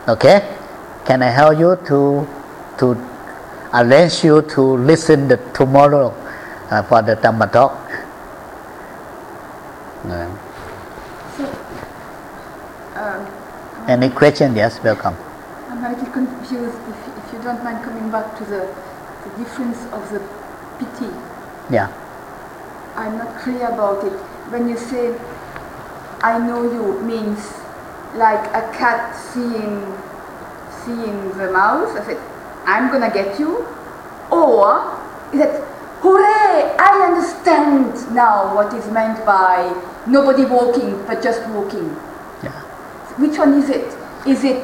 Okay? Can I help you to to arrange you to listen the tomorrow uh, for the Dhamma talk? Uh, So, um, any question? Yes, welcome. I'm a little confused if, if you don't mind coming back to the, the difference of the pity. Yeah. I'm not clear about it. When you say, I know you, means like a cat seeing seeing the mouse, I said, I'm gonna get you? Or is it, hooray, I understand now what is meant by nobody walking but just walking? Yeah. Which one is it? Is it,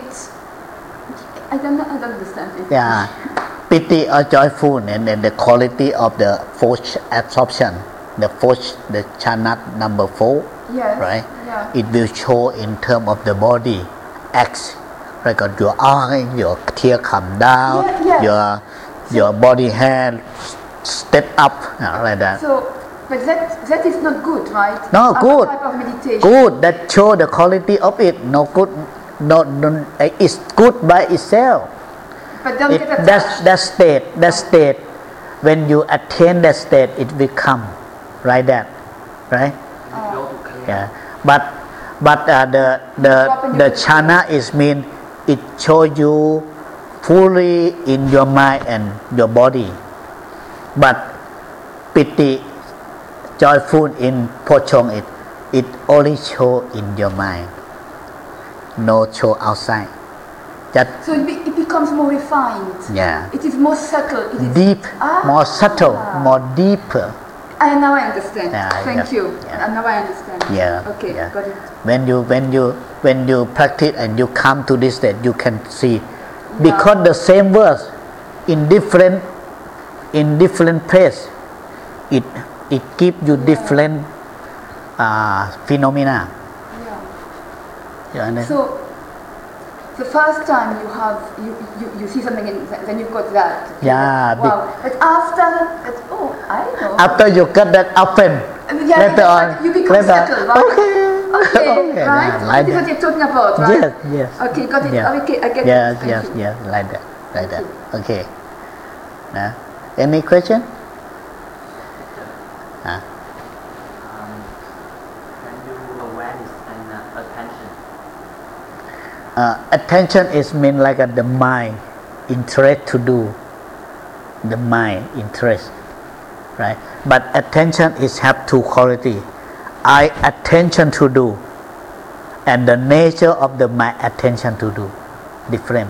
I don't know, I don't understand it. Yeah. Pity or joyful, and then the quality of the force absorption, the force, the chana number four, Yes. right? Yeah. It will show in terms of the body acts, like uh, your eye, your tear come down, Yeah, yeah. your your body hair step up, you know, like that. So, but that that is not good, right? No, Other good. type of meditation. Good, that show the quality of it. No good, no, no it's good by itself. But don't It, get attached. that's that state, that state. When you attain that state, it will come, like that, right? Go to clear. Yeah, but but uh, the the the chana is mean it show you fully in your mind and your body, but piti, joyful in pochong it it only show in your mind, no show outside. Just So it, be, it becomes more refined. yeah, It is more subtle. It is deep, Ah. more subtle, more deeper. I now I understand. Yeah, Thank yeah, you. yeah. And now I understand. Yeah, Okay, yeah. got it. When you when you when you practice and you come to this state, you can see, because the same verse in different in different place, it it gives you different uh, phenomena. Yeah. You understand? So the first time you have you, you, you see something and then you've got that. Yeah, be- Wow. But after that, oh, I know. After you get that open, Yeah, later on, you become later, settled, right? okay, Okay, okay, right? yeah, like That is what that. you're talking about, right? Yes, yes. Okay, got it. Yeah. Okay, I get Yes, it. Thank yes, you. yes, like that, like that. Okay. Nah. Any question? Huh? Um, can you awareness and uh, attention? Uh, attention is mean like uh, the mind interest to do, the mind interest, right? But attention is have two quality. I attention to do, and the nature of the my attention to do, different.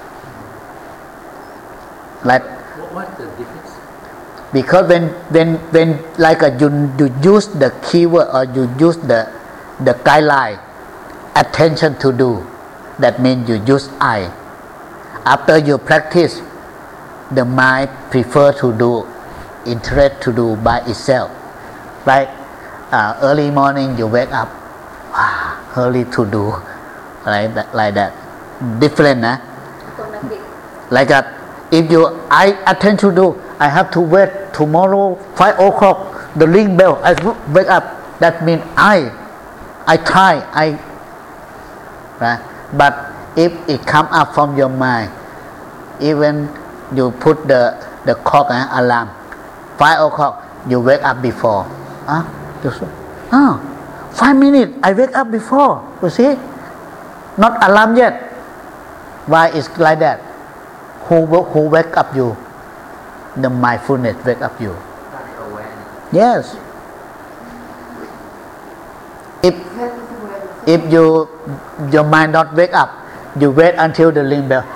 Like What, what's the difference? because when when when like uh, you you use the keyword or you use the the guideline, attention to do, that means you use I. After you practice, the mind prefer to do, interest to do by itself. Like uh, early morning you wake up, ah, early to do, like that, like that. Different, nah? Like that. If you I attend to do, I have to wait tomorrow five o'clock. The ring bell, I wake up. That means I, I try, I. Right? But if it come up from your mind, even you put the the clock eh, alarm, five o'clock, you wake up before. Huh? You say, oh, five minutes, I wake up before. You see, not alarm yet. Why is like that? Who who wake up you? The mindfulness wake up you. That's awareness. Yes. If That is awareness. if you your mind not wake up, you wait until the ring bell.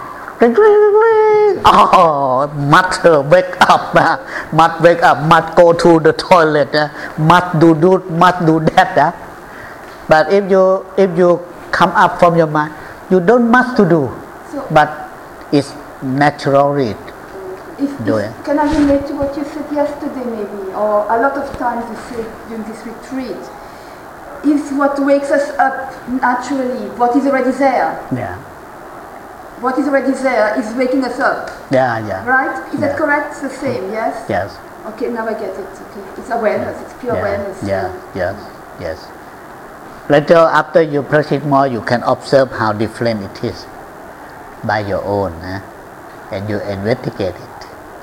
Oh, must uh, wake up, uh, must wake up, must go to the toilet, uh, must do do, must do that. Uh. But if you if you come up from your mind, you don't must to do, So, but it's naturally. if, do if, it. can I relate to what you said yesterday, maybe, or a lot of times you say during this retreat? Is what wakes us up naturally, what is already there. Yeah, What is already there is waking us up, yeah, yeah. right? Is Yeah. that correct? It's the same, yes? Yes. Okay, now I get it. Okay. It's awareness, it's pure Yeah, awareness. yeah, yes, yes. Later, after you practice more, you can observe how different it is. by your own, eh? and you investigate it.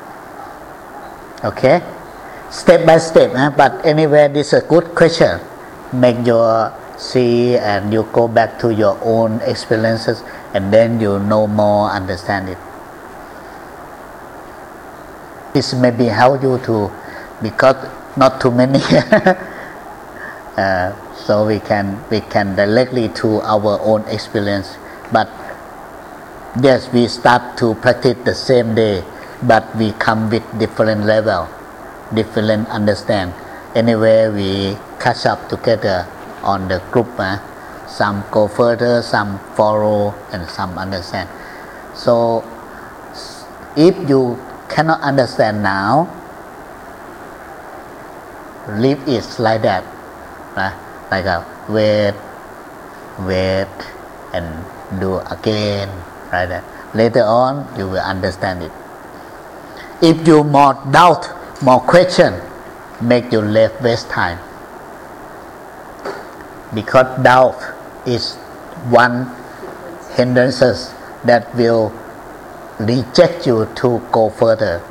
Okay, step by step. Eh? But anyway, this is a good question. Make your see and you go back to your own experiences, and then you know more, understand it. This maybe help you to, because not too many. uh, so we can we can directly to our own experience. But yes, we start to practice the same day, but we come with different level, different understand. Anyway, we catch up together on the group. Eh? Some go further, some follow, and some understand. So if you cannot understand now, leave it like that. Right? Like a wait, wait, and do again. Right? That. Later on, you will understand it. If you more doubt, more question, make you less waste time. Because doubt is one hindrance that will reject you to go further.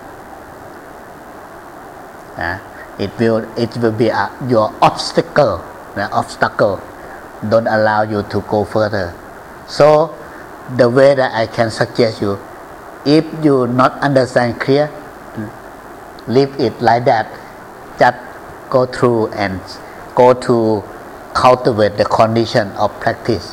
Uh, it will it will be a, your obstacle. The obstacle don't allow you to go further. So the way that I can suggest you, if you not understand clear, leave it like that. Just go through and go to cultivate the condition of practice.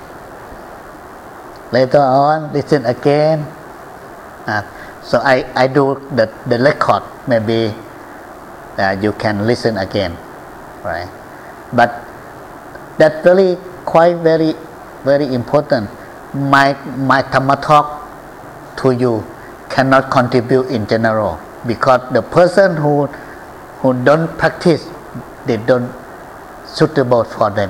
Later on, listen again. Uh, so I, I do the, the record. Maybe uh, you can listen again, right? But that's really quite very very important. My my Dhamma talk to you cannot contribute in general, because the person who who don't practice, they don't suitable for them,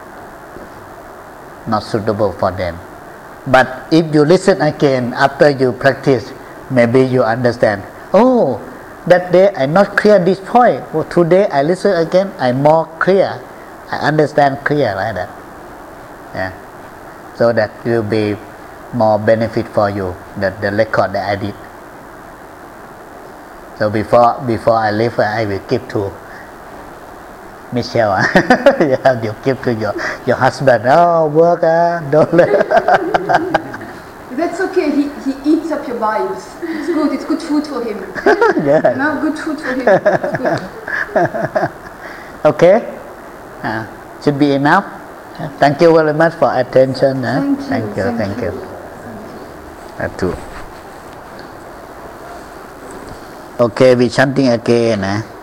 not suitable for them. But if you listen again after you practice, maybe you understand. Oh, that day I not clear this point. Well, today I listen again, I more clear. I understand clear like that. Yeah. So that will be more benefit for you. That the record that I did. So before before I leave, I will give to Michelle. You have to give to your your husband. Oh, work, uh, don't let. That's okay. He he eats up your vibes. It's good. It's good food for him. Yeah. No, good food for him. It's good. Okay. Uh, should be enough. Thank you very much for attention. Uh. Thank you. Thank you. Thank Thank you. you. That too. Okay, we chanting again. Uh.